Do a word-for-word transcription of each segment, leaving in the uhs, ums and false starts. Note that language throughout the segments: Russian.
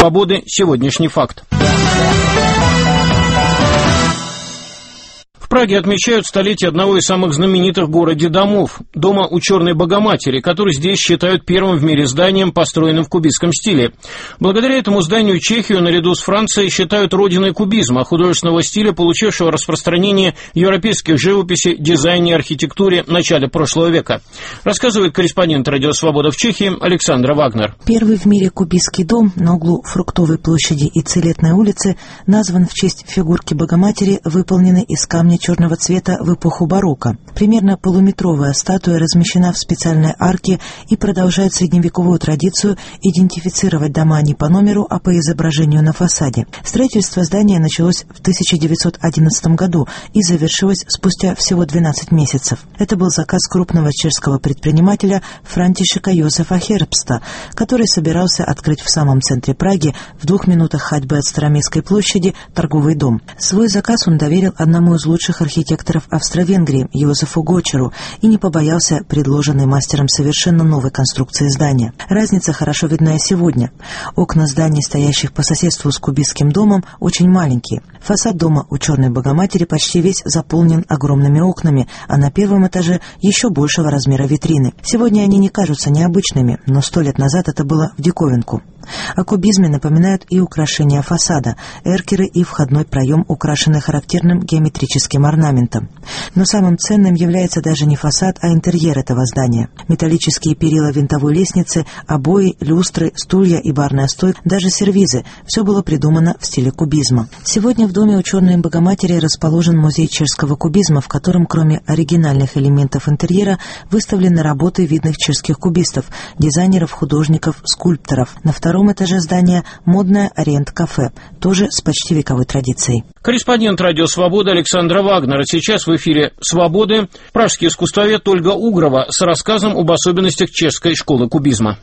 Свободы. Сегодняшний факт. В Праге отмечают столетие одного из самых знаменитых в городе домов – дома у Черной Богоматери, который здесь считают первым в мире зданием, построенным в кубистском стиле. Благодаря этому зданию Чехию, наряду с Францией, считают родиной кубизма, художественного стиля, получившего распространение в европейской живописи, дизайне и архитектуре в начале прошлого века. Рассказывает корреспондент «Радио Свобода» в Чехии Александра Вагнер. Первый в мире кубистский дом на углу Фруктовой площади и Целетной улицы назван в честь фигурки Богоматери, выполненной из камня черного цвета в эпоху барокко. Примерно полуметровая статуя размещена в специальной арке и продолжает средневековую традицию идентифицировать дома не по номеру, а по изображению на фасаде. Строительство здания началось в тысяча девятьсот одиннадцатом году и завершилось спустя всего двенадцать месяцев. Это был заказ крупного чешского предпринимателя Франтишека Йозефа Хербста, который собирался открыть в самом центре Праги, в двух минутах ходьбы от Староместской площади, торговый дом. Свой заказ он доверил одному из лучших архитекторов Австро-Венгрии Йозефу Гочеру и не побоялся предложенной мастером совершенно новой конструкции здания. Разница хорошо видна и сегодня. Окна зданий, стоящих по соседству с кубистским домом, очень маленькие. Фасад дома у Черной Богоматери почти весь заполнен огромными окнами, а на первом этаже еще большего размера витрины. Сегодня они не кажутся необычными, но сто лет назад это было в диковинку. О кубизме напоминают и украшения фасада. Эркеры и входной проем украшены характерным геометрическим орнаментом. Но самым ценным является даже не фасад, а интерьер этого здания. Металлические перила винтовой лестницы, обои, люстры, стулья и барная стойка, даже сервизы – все было придумано в стиле кубизма. Сегодня в доме у Черной Богоматери расположен музей чешского кубизма, в котором кроме оригинальных элементов интерьера выставлены работы видных чешских кубистов, дизайнеров, художников, скульпторов. На втором втором этаже здания модное Ориент-кафе, тоже с почти вековой традицией. Корреспондент «Радио Свобода» Александра Вагнера. Сейчас в эфире «Свободы» пражский искусствовед Ольга Угрова с рассказом об особенностях чешской школы кубизма.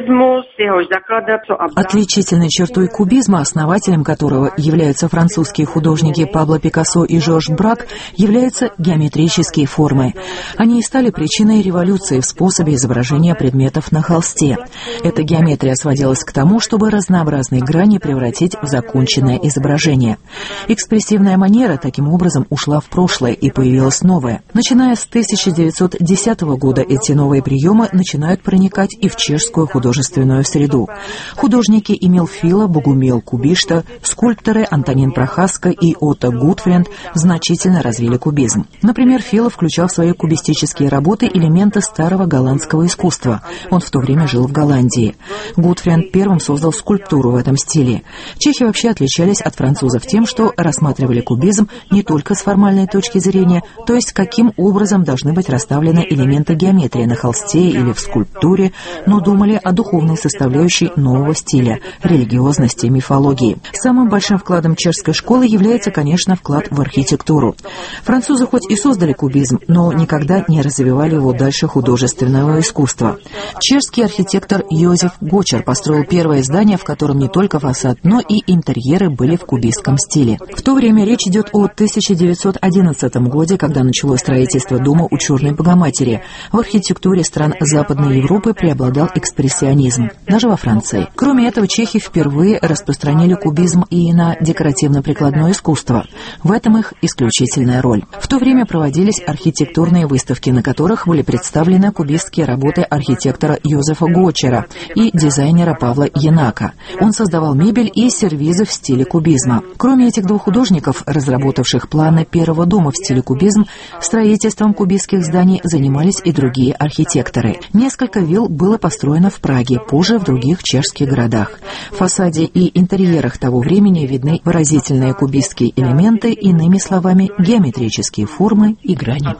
Отличительной чертой кубизма, основателем которого являются французские художники Пабло Пикассо и Жорж Брак, являются геометрические формы. Они и стали причиной революции в способе изображения предметов на холсте. Эта геометрия сводилась к тому, чтобы разнообразные грани превратить в законченное изображение. Экспрессивная манера таким образом ушла в прошлое и появилась новая. Начиная с тысяча девятьсот десятого года эти новые приемы начинают проникать и в чешскую художественную среду. Художники Эмил Фила, Богумил Кубишта, скульпторы Антонин Прохаска и Отто Гутфренд значительно развили кубизм. Например, Фила включал в свои кубистические работы элементы старого голландского искусства. Он в то время жил в Голландии. Гутфренд первым создал скульптуру в этом стиле. Чехи вообще отличались от французов тем, что рассматривали кубизм не только с формальной точки зрения, то есть каким образом должны быть расставлены элементы геометрии на холсте или в скульптуре, но думали о духовной составляющей нового стиля, религиозности, мифологии. Самым большим вкладом чешской школы является, конечно, вклад в архитектуру. Французы хоть и создали кубизм, но никогда не развивали его дальше художественного искусства. Чешский архитектор Йозеф Гочер построил первое здание, в котором не только фасад, но и интерьеры были в кубистском стиле. В то время речь идет о тысяча девятьсот одиннадцатом году, когда началось строительство дома у Черной Богоматери. В архитектуре стран Западной Европы преобладал экспрессионизм, даже во Франции. Кроме этого, чехи впервые распространили кубизм и на декоративно-прикладное искусство. В этом их исключительная роль. В то время проводились архитектурные выставки, на которых были представлены кубистские работы архитектора Йозефа Гочера и дизайнера Павла Янака. Он создавал мебель и сервизы в стиле кубизма. Кроме этих двух художников, разработавших планы первого дома в стиле кубизм, строительством кубистских зданий занимались и другие архитекторы. Несколько вилл было построено в Праге, позже в других чешских городах. В фасаде и интерьерах того времени видны выразительные кубистские элементы, иными словами, геометрические формы и грани.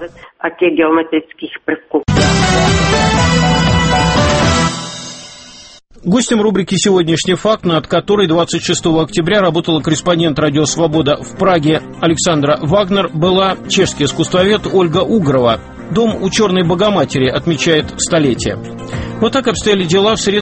Гостем рубрики «Сегодняшний факт», над которой двадцать шестого октября работала корреспондент «Радио Свобода» в Праге Александра Вагнер, была чешский искусствовед Ольга Угрова. Дом у Черной Богоматери отмечает столетие. Вот так обстояли дела в среду.